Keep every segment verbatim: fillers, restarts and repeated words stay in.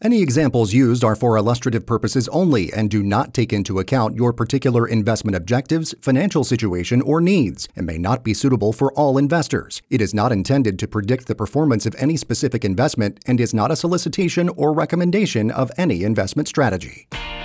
Any examples used are for illustrative purposes only and do not take into account your particular investment objectives, financial situation, or needs, and may not be suitable for all investors. It is not intended to predict the performance of any specific investment and is not a solicitation or recommendation of any investment strategy.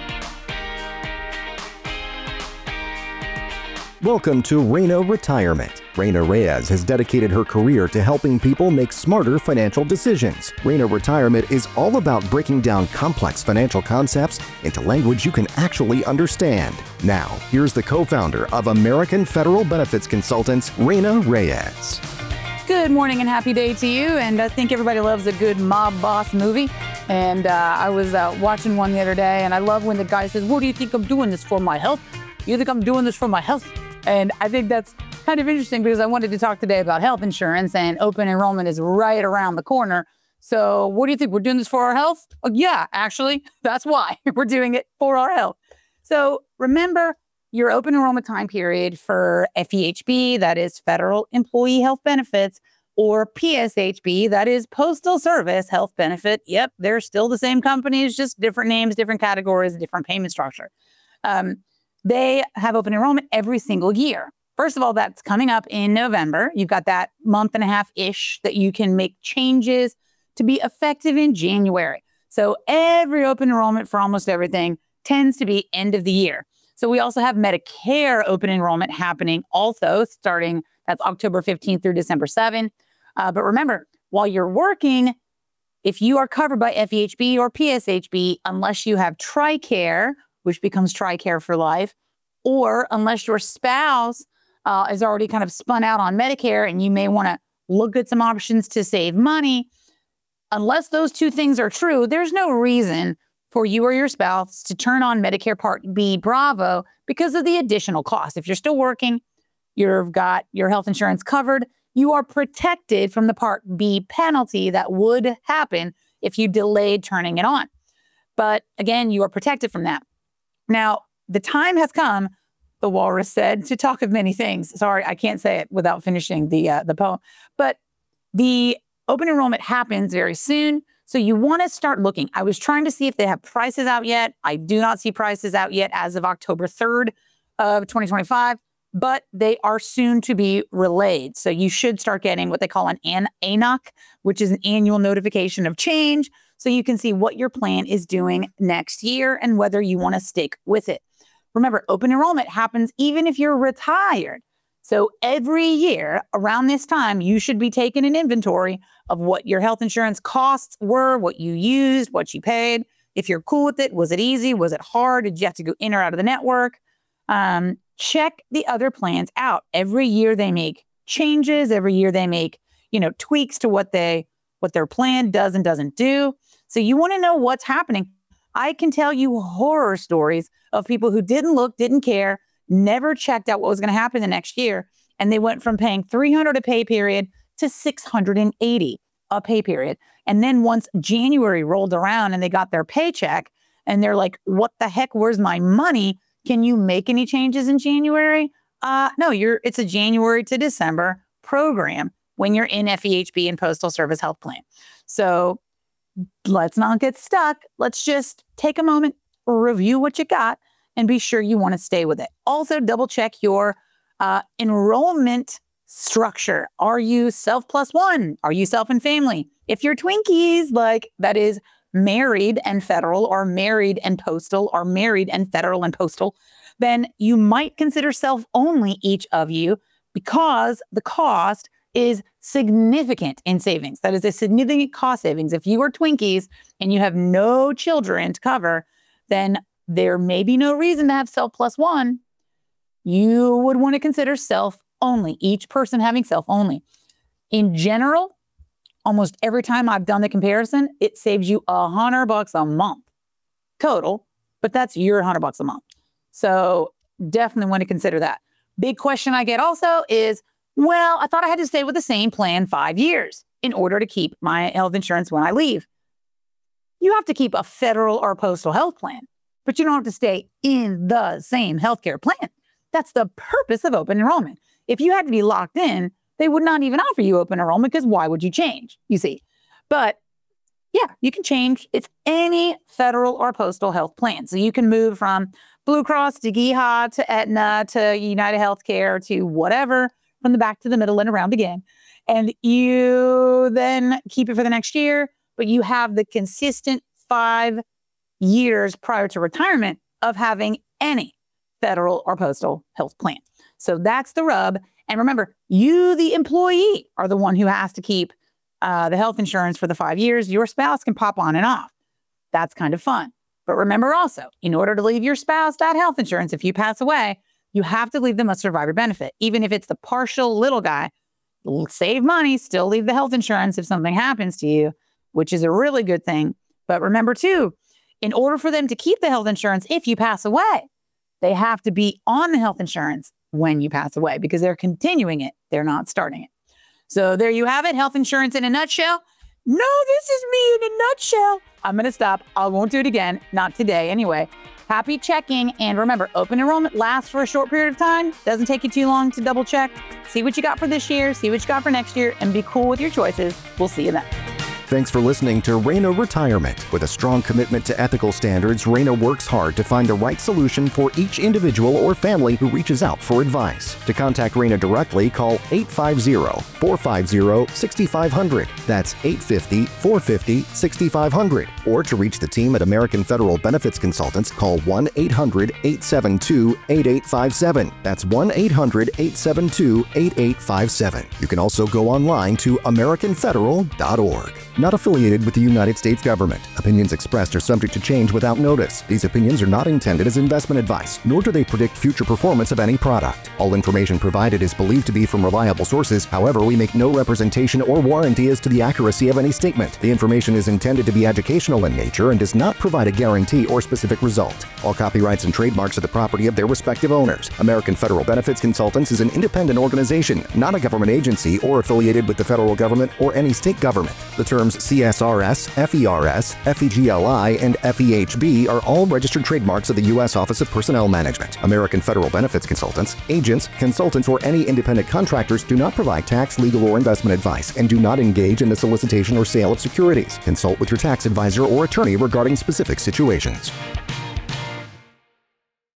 Welcome to Reina Retirement. Reina Reyes has dedicated her career to helping people make smarter financial decisions. Reina Retirement is all about breaking down complex financial concepts into language you can actually understand. Now, here's the co-founder of American Federal Benefits Consultants, Reina Reyes. Good morning and happy day to you. And I think everybody loves a good mob boss movie. And uh, I was uh, watching one the other day, and I love when the guy says, "What do you think I'm doing this for? My health? You think I'm doing this for my health?" And I think that's kind of interesting because I wanted to talk today about health insurance, and open enrollment is right around the corner. So what do you think? We're doing this for our health? Oh, yeah, actually, that's why we're doing it for our health. So remember your open enrollment time period for F E H B, that is Federal Employee Health Benefits, or P S H B, that is Postal Service Health Benefit. Yep, they're still the same companies, just different names, different categories, different payment structure. Um, They have open enrollment every single year. First of all, that's coming up in November. You've got that month and a half-ish that you can make changes to be effective in January. So every open enrollment for almost everything tends to be end of the year. So we also have Medicare open enrollment happening also starting, that's October fifteenth through December seventh. Uh, but remember, while you're working, if you are covered by F E H B or P S H B, unless you have TRICARE, which becomes TRICARE for life, or unless your spouse uh, is already kind of spun out on Medicare and you may want to look at some options to save money, unless those two things are true, there's no reason for you or your spouse to turn on Medicare Part B Bravo because of the additional cost. If you're still working, you've got your health insurance covered, you are protected from the Part B penalty that would happen if you delayed turning it on. But again, you are protected from that. Now, the time has come, the walrus said, to talk of many things. Sorry, I can't say it without finishing the uh, the poem. But the open enrollment happens very soon, so you want to start looking. I was trying to see if they have prices out yet. I do not see prices out yet as of October third of twenty twenty-five, but they are soon to be relayed. So you should start getting what they call an A N O C, which is an annual notification of change, so you can see what your plan is doing next year and whether you want to stick with it. Remember, open enrollment happens even if you're retired. So every year around this time, you should be taking an inventory of what your health insurance costs were, what you used, what you paid. If you're cool with it, was it easy? Was it hard? Did you have to go in or out of the network? Um, check the other plans out. Every year they make changes. Every year they make, you know, tweaks to what they what their plan does and doesn't do. So you want to know what's happening. I can tell you horror stories of people who didn't look, didn't care, never checked out what was going to happen the next year. And they went from paying three hundred dollars a pay period to six hundred eighty dollars a pay period. And then once January rolled around and they got their paycheck and they're like, what the heck, where's my money? Can you make any changes in January? Uh, no, you're. It's a January to December program when you're in F E H B and Postal Service Health Plan. So let's not get stuck. Let's just take a moment, review what you got, and be sure you want to stay with it. Also, double check your uh, enrollment structure. Are you self plus one? Are you self and family? If you're Twinkies, like that is married and federal, or married and postal, or married and federal and postal, then you might consider self only, each of you, because the cost is significant in savings. That is a significant cost savings. If you are Twinkies and you have no children to cover, then there may be no reason to have self plus one. You would want to consider self only, each person having self only. In general, almost every time I've done the comparison, it saves you a hundred bucks a month total, but that's your hundred bucks a month. So definitely want to consider that. Big question I get also is, well, I thought I had to stay with the same plan five years in order to keep my health insurance when I leave. You have to keep a federal or postal health plan, but you don't have to stay in the same healthcare plan. That's the purpose of open enrollment. If you had to be locked in, they would not even offer you open enrollment, because why would you change, you see? But Yeah, you can change. It's any federal or postal health plan. So you can move from Blue Cross to G E H A to Aetna to United Healthcare to whatever, from the back to the middle and around again. And you then keep it for the next year, but you have the consistent five years prior to retirement of having any federal or postal health plan. So that's the rub. And remember, you, the employee, are the one who has to keep uh, the health insurance for the five years. Your spouse can pop on and off. That's kind of fun. But remember also, in order to leave your spouse that health insurance, if you pass away, you have to leave them a survivor benefit. Even if it's the partial little guy, save money, still leave the health insurance if something happens to you, which is a really good thing. But remember too, in order for them to keep the health insurance, if you pass away, they have to be on the health insurance when you pass away because they're continuing it. They're not starting it. So there you have it. Health insurance in a nutshell. No, this is me in a nutshell. I'm going to stop. I won't do it again. Not today anyway. Happy checking. And remember, open enrollment lasts for a short period of time. Doesn't take you too long to double check. See what you got for this year. See what you got for next year. And be cool with your choices. We'll see you then. Thanks for listening to Reyna Retirement. With a strong commitment to ethical standards, Reyna works hard to find the right solution for each individual or family who reaches out for advice. To contact Reyna directly, call eight five zero, four five zero, six five zero zero. That's eight five zero, four five zero, six five zero zero. Or to reach the team at American Federal Benefits Consultants, call one eight hundred, eight seven two, eight eight five seven. That's one eight hundred, eight seven two, eight eight five seven. You can also go online to american federal dot org. Not affiliated with the United States government. Opinions expressed are subject to change without notice. These opinions are not intended as investment advice, nor do they predict future performance of any product. All information provided is believed to be from reliable sources. However, we make no representation or warranty as to the accuracy of any statement. The information is intended to be educational in nature and does not provide a guarantee or specific result. All copyrights and trademarks are the property of their respective owners. American Federal Benefits Consultants is an independent organization, not a government agency or affiliated with the federal government or any state government. The terms C S R S, F E R S, F E G L I, and F E H B are all registered trademarks of the U S Office of Personnel Management. American Federal Benefits Consultants, agents, consultants, or any independent contractors do not provide tax, legal, or investment advice and do not engage in the solicitation or sale of securities. Consult with your tax advisor or attorney regarding specific situations.